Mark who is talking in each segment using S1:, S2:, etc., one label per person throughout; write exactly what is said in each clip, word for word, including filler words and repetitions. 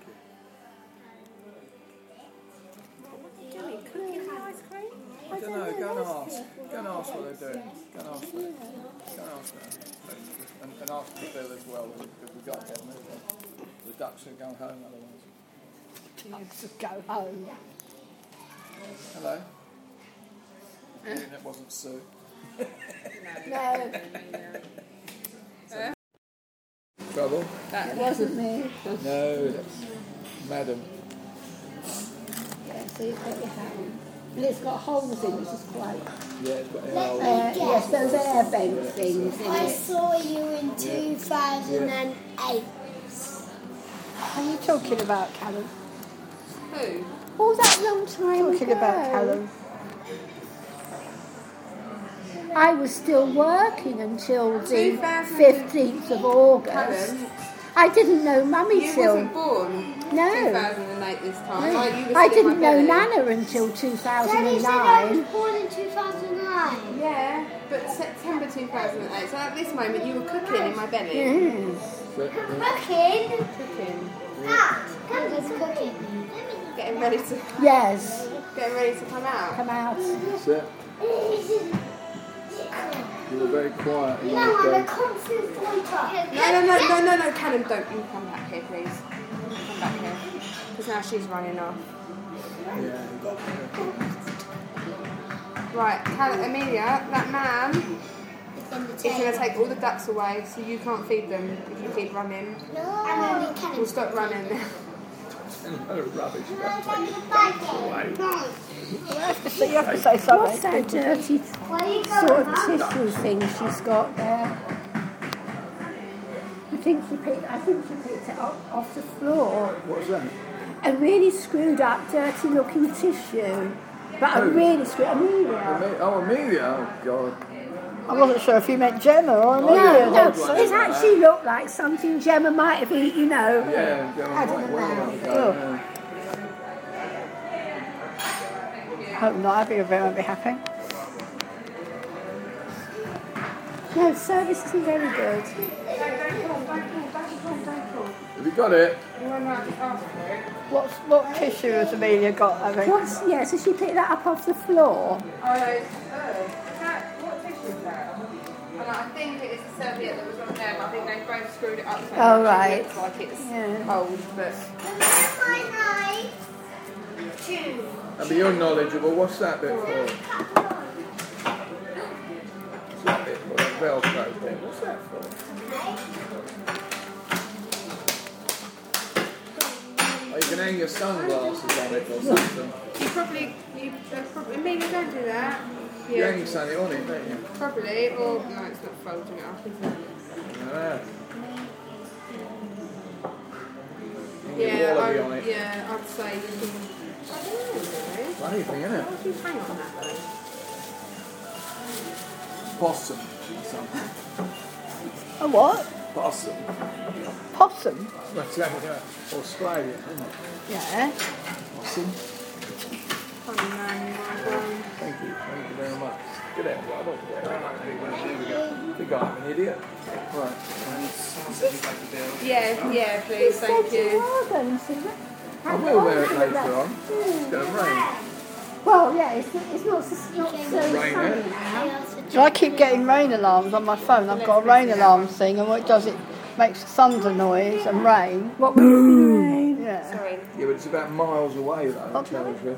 S1: you.
S2: Doing cooking ice cream?
S1: I don't know, go and ask. Go and ask what they're doing. Go and ask them. Go and ask them. And, and ask the bill as well, because we've got to get them moving. The ducks are going home otherwise.
S3: Ducks will go home.
S1: Hello? And it wasn't Sue.
S3: No,
S1: Trouble?
S3: it wasn't me.
S1: No, that's Madam.
S3: Yeah, so you've got your hand. And it's got holes in, which is quite...
S1: Yeah, it's got air
S3: Uh,
S1: holes.
S3: yes, those air vent things in
S4: I
S3: it.
S4: saw you in two thousand eight.
S3: Are you talking about Callum?
S2: Who?
S3: All that long time
S5: Talking
S3: ago.
S5: about Callum.
S3: I was still working until the
S2: two thousand
S3: fifteenth of August.
S2: Callum,
S3: I didn't know Mummy
S2: you
S3: till...
S2: wasn't born
S3: No.
S2: two thousand eight this time. Like, you were
S3: I
S2: still in
S3: didn't
S2: my
S3: know
S2: belly.
S3: Nana until two thousand
S4: Daddy said I was
S3: nine.
S4: born in two thousand nine.
S2: Yeah, but September two thousand eight. So at this moment you were cooking in my belly.
S3: Yes.
S4: Cooking?
S2: Cooking.
S4: Ah, Candace cooking.
S2: Getting ready to
S3: Yes.
S2: getting ready to come out.
S3: Come out.
S1: That's it. You were very quiet. in
S4: No,
S1: your
S4: I'm a
S1: day.
S4: constant pointer.
S2: No, no, no, no, no, no, Callum, don't you come back here, please. Come back here. Because now she's running off.
S1: Yeah.
S2: Right, Callum, Amelia, that man is going to take all the ducks away, so you can't feed them if you keep running.
S4: No, I'm only
S2: We'll stop running.
S1: No rubbish.
S5: So you have to say something.
S3: What's that dirty
S4: Where are you
S3: sort
S4: going,
S3: of
S4: Mum?
S3: tissue thing she's got there? I think she picked. I think she picked it up off the floor.
S1: What's that?
S3: A really screwed up, dirty looking tissue. But a
S1: Who?
S3: really screwed. Amelia.
S1: Ame- Oh, Amelia. Oh, God.
S5: I wasn't sure if you meant Gemma or
S1: Oh,
S5: Amelia.
S1: yeah.
S3: No,
S1: I'd
S3: no,
S1: like
S3: it
S1: that.
S3: actually looked like something Gemma might have eaten, you know.
S1: Yeah, go
S3: Had
S1: on.
S3: in the
S1: Well,
S3: mouth.
S1: well, yeah.
S5: I hope not. I think I won't be happy.
S3: No, service isn't very good.
S1: Have you got it?
S5: What's, what tissue has Amelia got, I think?
S3: What's, yeah, so she picked that up off the floor.
S2: Oh, it's, oh, that, what tissue is that? And I think it is the serviette that was on there, but I think they both screwed it up so
S3: Oh,
S2: much
S3: right.
S2: it looks like it's
S3: Yeah.
S2: old, but...
S4: My knife. Two.
S1: I mean, you're knowledgeable. What's that bit for? What's that bit for? That Velcro thing. What's that for? Oh, you can hang your sunglasses on it or something.
S2: You probably, you uh, probably, Amelia, don't do that.
S1: You hang something on it, don't you?
S2: Probably, or, no, it's not folding it up, is it?
S1: Yeah.
S2: Yeah,
S1: Wallaby
S2: I,
S1: on it.
S2: yeah, I'd say you can... I don't know, really.
S1: Funny thing, isn't it?
S2: What do you hang on that, though?
S1: Possum or something.
S5: A what?
S1: Possum.
S5: Possum?
S1: That's uh, Australia, isn't it?
S5: Yeah.
S1: Possum.
S2: Funny man, you might go.
S1: Thank you. Thank you very much. Good at well, I don't care. There we go. I think I'm an idiot. Right.
S2: Yeah, yeah, please, thank you.
S1: I will wear it later on. It's going to rain.
S3: Well, yeah, it's, it's not, it's not so
S1: Rain,
S3: sunny
S1: eh?
S3: now.
S5: I keep getting rain alarms on my phone. I've got a rain alarm thing, and what it does, it makes thunder noise and rain.
S3: What was rain?
S5: Yeah.
S2: Sorry.
S1: Yeah, but it's about miles away, though, it tells you.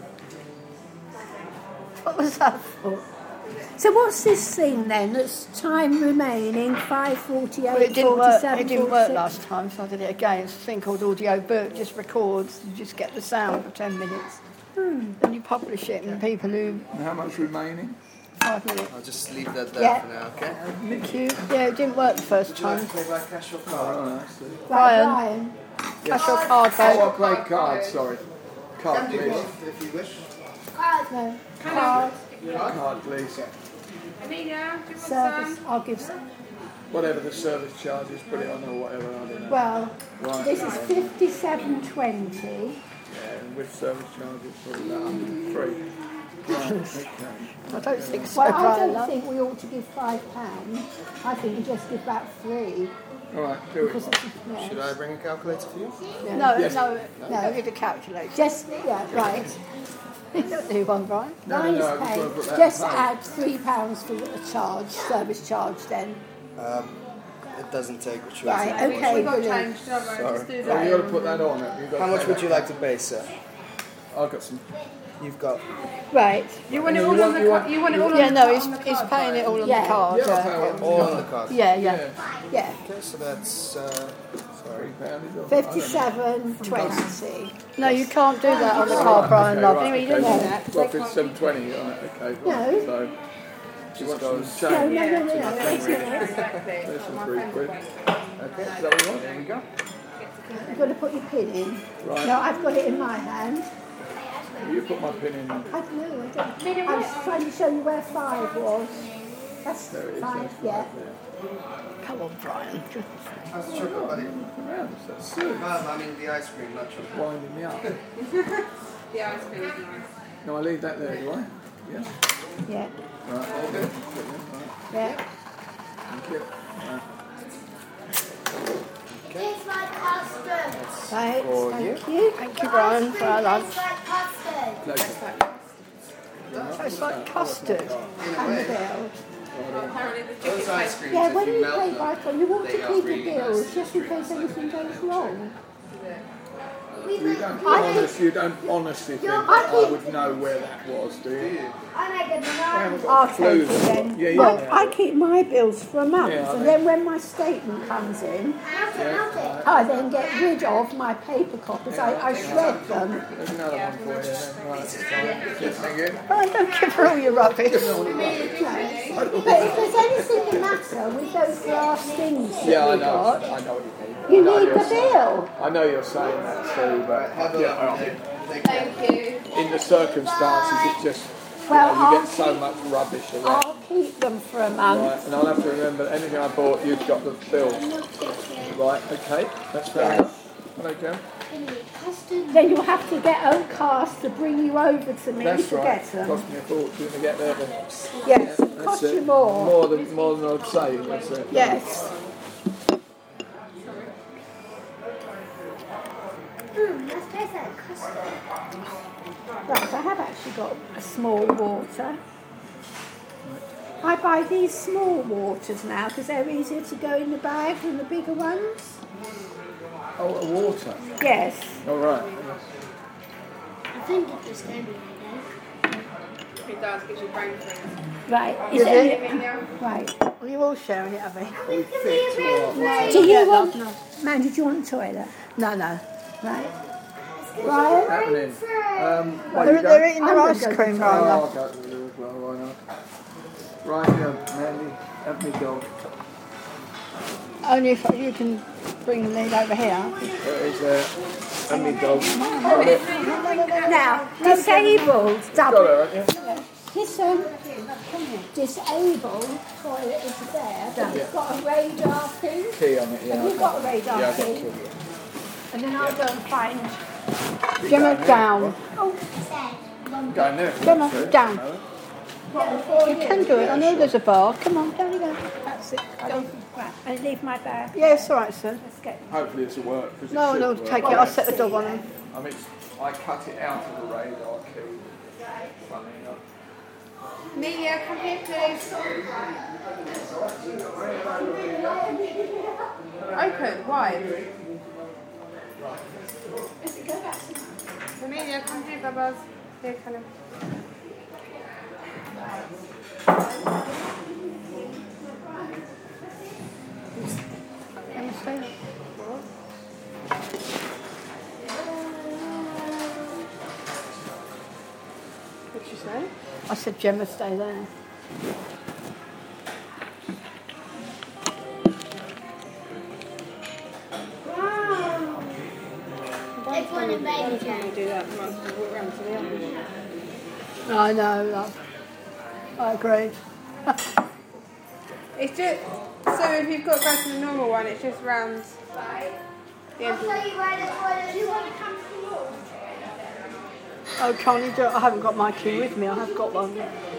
S5: What was that for?
S3: So what's this thing then that's time remaining, five forty-eight,
S5: Well, it didn't work.
S3: forty-seven,
S5: It didn't work
S3: forty-six?
S5: last time, so I did it again. It's a thing called Audio Book. It just records. You just get the sound for ten minutes.
S3: Hmm.
S5: Then you publish it, and people who
S1: And how much remaining?
S5: five minutes.
S6: I'll just leave that there
S3: Yeah.
S6: for now, okay?
S5: Thank you. Yeah, it didn't work the first
S6: Would you like
S5: time.
S6: to pay by cash or
S1: Oh,
S6: card?
S1: right, I see.
S5: Brian,
S3: Ryan.
S5: cash your card,
S1: Oh, I
S5: babe.
S1: play cards, sorry. Card,
S6: Can do
S1: please.
S6: both if you wish.
S3: No.
S2: Card.
S1: Card, please.
S2: Amelia, do you want
S3: Service,
S2: some?
S3: I'll give some.
S1: Whatever the service charge is, put it on or whatever, I don't know.
S3: Well,
S1: Right.
S3: this is fifty-seven twenty.
S1: Yeah, and with service charges, probably about one hundred and three. Right, okay.
S5: I don't think so,
S3: Well, I
S5: Brian.
S3: don't
S5: love.
S3: think we ought to give five pounds. I think we just give back three.
S1: All right, do it.
S3: Because it's, yeah.
S6: Should I bring a calculator for you?
S5: No,
S1: Yes.
S5: no, no, get a calculator.
S3: Just, yeah, right.
S5: Don't do one, Brian.
S1: No, no,
S3: Mine's
S1: no, I just want to
S3: paid.
S1: put that
S3: Just
S1: in pound.
S3: add three pounds for a charge, service charge then.
S6: Um, it doesn't take a choice.
S3: Right,
S2: We've
S3: okay,
S2: got
S3: brilliant.
S2: changed, don't worry, just do
S1: Oh,
S2: that.
S1: you got to put that on it. You've got
S6: How
S1: to
S6: much
S1: pay
S6: would
S1: that.
S6: you like to pay, sir?
S1: I've got some.
S6: You've got.
S3: Right.
S2: You want it
S1: You
S2: all
S1: want-
S2: on the
S1: you
S2: card?
S1: want-
S2: You want it all on
S5: Yeah,
S2: the
S5: no,
S2: card?
S5: he's,
S2: on the
S5: he's
S2: card,
S5: paying it all on
S3: Yeah.
S5: the card.
S1: Yeah, I'll
S5: Yeah,
S1: pay it
S6: All
S1: on
S6: on the card.
S5: yeah. yeah.
S1: Yeah.
S3: Yeah.
S6: Okay, so that's. Uh, sorry.
S1: Three pound is all. I don't know.
S3: Fifty-seven twenty.
S5: No, you can't do that on the
S1: Oh,
S5: card,
S1: right,
S5: Brian,
S1: okay,
S5: love.
S1: right,
S5: You
S1: okay.
S5: don't do
S1: Well,
S5: that.
S1: Well, if it's seven twenty on it, okay.
S3: No.
S1: Right. So, she wants some
S3: No,
S1: change.
S3: no, no, no,
S2: Yeah.
S3: no. Wait a minute.
S2: Exactly.
S1: There's some
S2: My
S1: three
S2: friend-
S1: quid. Okay, is that what you want? There we go.
S3: You've got to put your pin in.
S1: Right.
S3: No, I've got it in my hand.
S1: You put my pin in.
S3: I know, I don't. I was trying to show you where five was. That's
S1: There it is.
S3: five,
S1: That's
S3: yeah.
S1: right there.
S5: Come on, Brian.
S6: How's the chocolate, buddy?
S1: Come around, it's that silly.
S6: Mum, I mean the ice cream, not chocolate.
S1: Winding me up.
S2: The ice cream is nice.
S1: No, I leave that there, do I? Yeah.
S3: Yeah,
S1: Right, all good. Right.
S3: yeah.
S1: Thank you. Right.
S4: Tastes like custard.
S3: Right,
S6: For
S3: thank you.
S5: Thank you, Brian, for our lunch.
S4: Tastes like custard.
S1: Pleasure.
S5: Tastes like custard.
S3: And the bill.
S2: Apparently the
S6: Those
S2: ticket
S6: ice
S2: tastes
S6: creams,
S3: Yeah,
S6: if
S3: when
S6: you
S3: you
S6: melt
S3: pay
S6: them,
S3: by phone, you want to
S6: they are
S3: keep the
S6: really
S3: bills
S6: nice.
S3: just in case anything goes wrong.
S4: We
S1: You
S4: make,
S1: don't,
S4: I
S1: honestly, you don't honestly think
S4: You're-
S1: that I would know where that was, do you?
S4: I make a
S1: I haven't
S4: banana.
S1: got
S3: I'll
S1: a clue.
S3: take it then.
S1: Yeah,
S3: Well,
S1: yeah.
S3: I keep my bills for a month,
S1: Yeah, I
S3: and
S1: know.
S3: then when my statement comes in,
S4: Out it, out it.
S3: I then get rid of my paper copies. I, I shred them.
S1: There's another one for you then. Right, fine. Yes, thank you.
S5: Brian, don't give her all your rubbish.
S3: But if there's anything the matter with those last things that
S1: Yeah, I
S3: we
S1: know.
S3: got,
S1: I know what you mean.
S3: you
S1: I know
S3: need
S1: you're
S3: the
S1: saying-
S3: bill.
S1: I know you're saying that, Sue, but
S6: Have a
S1: yeah, I
S6: lovely
S1: mean,
S6: day. Take care.
S2: Thank you.
S1: in the circumstances, it just, you,
S3: Well,
S1: know, you
S3: I'll
S1: get so much rubbish around.
S3: I'll keep them for a month.
S1: Right, and I'll have to remember that anything I bought, you've got the bill. Right, okay, that's fair
S3: Yes.
S1: enough. Hello, Jem.
S4: Custard.
S3: Then you'll have to get Oakcast to bring you over to me
S1: That's
S3: to
S1: right.
S3: get them.
S1: Cost me a fortune to get there. But
S3: Yes, it
S1: that's
S3: costs
S1: it.
S3: you more.
S1: More than more than I'd say. That's it.
S3: Yes.
S4: Mmm, that tastes like custard.
S3: Right, I have actually got a small water. I buy these small waters now because they're easier to go in the bag than the bigger ones.
S1: Oh, a water.
S3: Yes.
S1: All right.
S4: I think it was going to be like
S2: It does, gives you brain freeze.
S3: Right.
S5: Is
S3: Is
S5: it?
S3: it? Right.
S5: Well, you're all sharing it, have we?
S1: We fixed all right.
S3: Do you
S5: Yeah,
S3: want,
S5: no, no.
S3: Mandy, do you want a toilet?
S5: No, no.
S3: Right.
S1: What's
S3: Ryan?
S1: happening? Um, where
S5: They're,
S1: you
S5: they're
S1: go?
S5: eating
S3: I'm
S5: their
S3: gonna
S5: ice
S3: go to
S5: cream,
S3: the
S5: Brian,
S1: Oh, I'll
S5: love.
S1: go to you as well. Why not? Right here, Mandy. Have me dog.
S5: Only if you can bring the lead over here.
S1: There is a have me dog.
S3: Now, disabled
S1: Got
S3: double.
S1: her, haven't you?
S3: This um, disabled toilet is there, but it's got a radar thing.
S1: Key on it, yeah.
S3: Have you got a radar
S1: Yeah, I've got
S3: thing?
S1: two.
S3: And then I'll go and find.
S5: Gemma, down.
S1: Going there.
S5: Gemma,
S1: That's it.
S5: down.
S3: What,
S5: You can do it. I know there's a bar. Come on, down you go. That's it. Go.
S3: Right, I leave my bag.
S5: Yeah, it's all right, sir.
S3: Let's get.
S1: Hopefully this will work. 'cause it
S5: No,
S1: should
S5: no,
S1: work.
S5: take it. I'll set the dog on him.
S1: I mean, it's- I cut it out of the radar key. Funny enough.
S2: Mia, come here, please. Open, wide. Amelia, come here, Bubbles. Here, Callum.
S5: Gemma, stay there.
S2: What'd you say?
S5: I said, Gemma, stay there.
S4: It's one in baby
S2: Can we do that? We might as well walk round to the other one.
S5: I know, love. I agree.
S2: It's just, so if you've got to go to the normal one, it's just round the end
S4: I'll
S2: of
S4: tell you where the toilet is. Do you want to come to yours?
S5: Oh, can't you do it? I haven't got my key with me. I have got one.